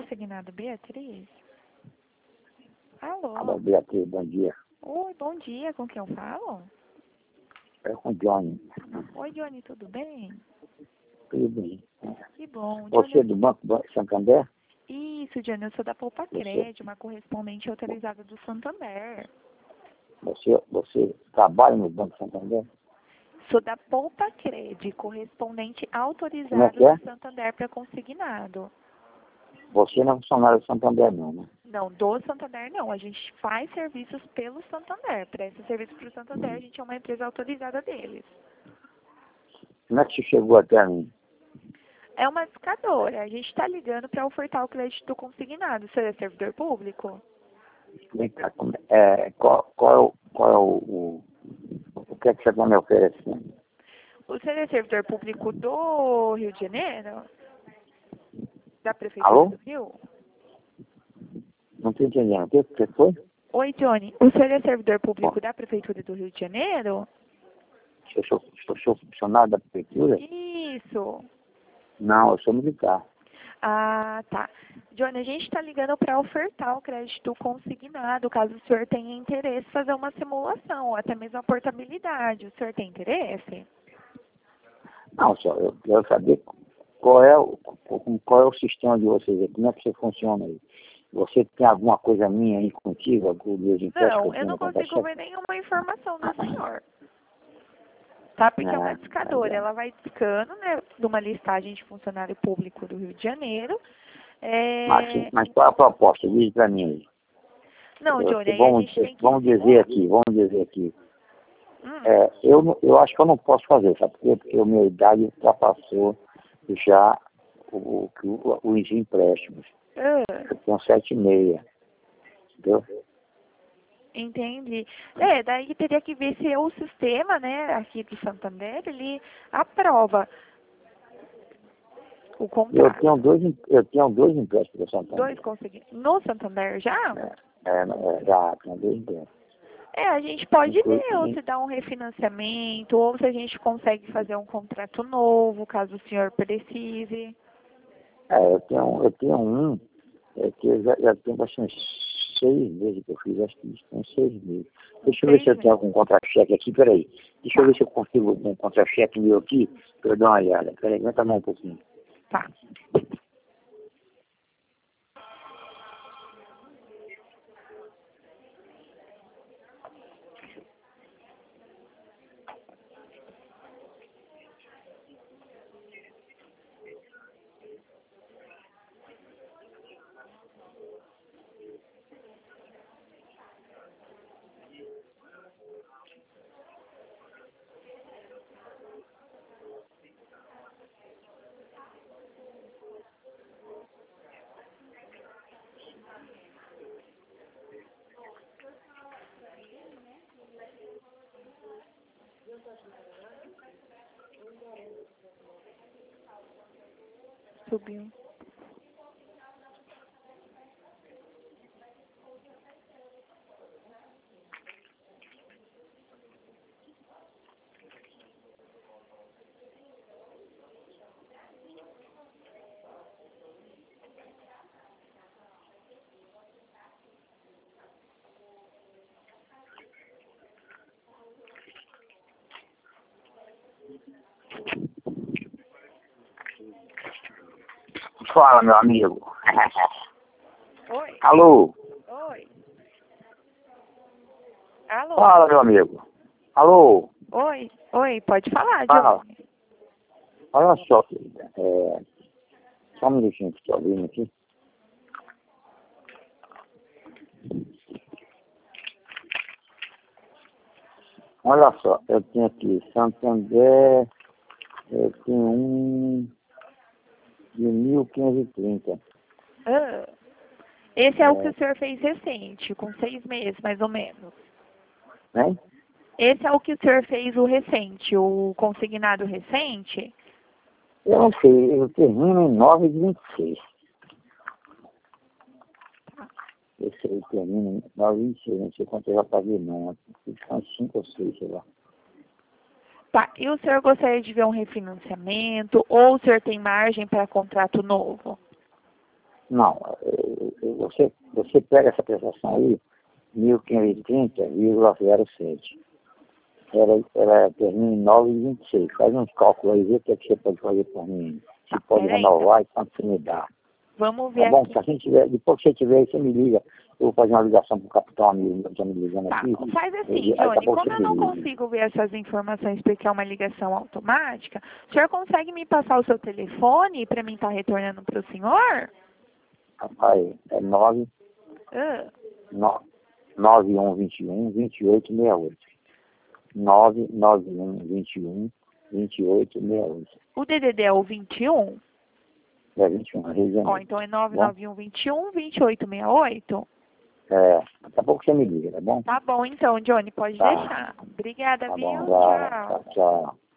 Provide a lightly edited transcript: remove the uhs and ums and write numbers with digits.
consignado, Beatriz? Alô? Alô, Beatriz, bom dia. Oi, bom dia. Com quem eu falo? É com o Johnny. Oi, Johnny, tudo bem? Tudo bem. Que bom. Você é do Banco Santander? Isso, Johnny, eu sou da Poupa Crédito, uma correspondente autorizada do Santander. Você trabalha no Banco Santander? Sou da Poupa Crédito, correspondente Como é autorizada que é? do Santander para consignado. Você não é funcionário do Santander, não, né? Não, do Santander não. A gente faz serviços pelo Santander. Presta serviço para o Santander, a gente é uma empresa autorizada deles. Como é que você chegou até mim? É uma discadora. A gente está ligando para ofertar o crédito consignado. O senhor é servidor público? Vem cá, qual é o que é que você está me oferecendo? O senhor é servidor público do Rio de Janeiro? Da Prefeitura Alô? do Rio? Não estou entendendo. O que foi? Oi, Johnny. O senhor é servidor público da Prefeitura do Rio de Janeiro? Eu sou funcionário da prefeitura? Isso. Não, eu sou militar. Ah, tá. Johnny, a gente está ligando para ofertar o crédito consignado, caso o senhor tenha interesse em fazer uma simulação, ou até mesmo a portabilidade. O senhor tem interesse? Não, só eu quero saber qual é o sistema de vocês aí, como é que você funciona aí. Você tem alguma coisa minha aí contigo, algum dos empréstimos que Não, eu eu tenho não na conta consigo ver cheque? nenhuma informação do senhor. Tá? Porque é uma discadora. Ela vai discando, né, de uma listagem de funcionário público do Rio de Janeiro. Mas qual é a proposta? Diz para mim aí. Não, Johnny, aí a gente tem que Vamos dizer aqui. Hum. Eu acho que eu não posso fazer, sabe por quê? Porque a minha idade ultrapassou já os empréstimos. Eu tenho 7,6, entendeu? Entendi. Daí teria que ver se o sistema, né, aqui do Santander, ele aprova o contrato. Eu tenho dois empréstimos do Santander. No Santander já? Já tenho dois empréstimos. A gente pode ver ou se dá um refinanciamento, ou se a gente consegue fazer um contrato novo, caso o senhor precise. Eu tenho um, que eu já tenho bastante 6 meses que eu fiz, acho que isso tem 6 meses. Deixa eu ver se eu tenho algum contra-cheque aqui, peraí. Deixa eu ver se eu consigo um contra-cheque meu aqui, para eu dar uma olhada. Peraí, aguenta a mão um pouquinho. Tá. Subiu. Fala, meu amigo. Oi. Alô? Oi. Alô? Fala, meu amigo. Alô? Oi, pode falar, Fala. Johnny. Olha só, querida. Só um minutinho que estou ouvindo aqui. Olha só, eu tenho aqui Santander, eu tenho um de 1530. Esse é o que o senhor fez recente, com 6 meses, mais ou menos. Né? Esse é o que o senhor fez o recente, o consignado recente? Eu não sei, eu termino em 9/26. Esse aí termina em 9/26, não sei quanto eu já paguei não, são 5 ou 6, sei lá. Tá, e o senhor gostaria de ver um refinanciamento ou o senhor tem margem para contrato novo? Não, você pega essa prestação aí, 1.530,07. Ela termina em 9,26. Faz uns cálculos aí, vê o que, é que você pode fazer por mim. Se Tá, pode peraí, renovar e quanto você me dá. vamos ver Tá bom? aqui. Se a gente tiver, depois que você tiver aí, você me liga. Eu vou fazer uma ligação para o capitão amigo meu que está me ligando Tá, aqui. faz assim, Aí tá Johnny, bom, como você eu me não liga. consigo ver essas informações porque é uma ligação automática, o senhor consegue me passar o seu telefone para mim estar retornando para o senhor? Rapaz, é 9121-2868. 99121-2868. O DDD é o 21? É 21, Rio de Ó, Janeiro. então é Bom? 99121-2868? Daqui a pouco você me liga, tá bom? Tá bom então, Johnny, pode Tá, deixar. Obrigada, tá viu? bom, vai, Tchau. tchau, tchau.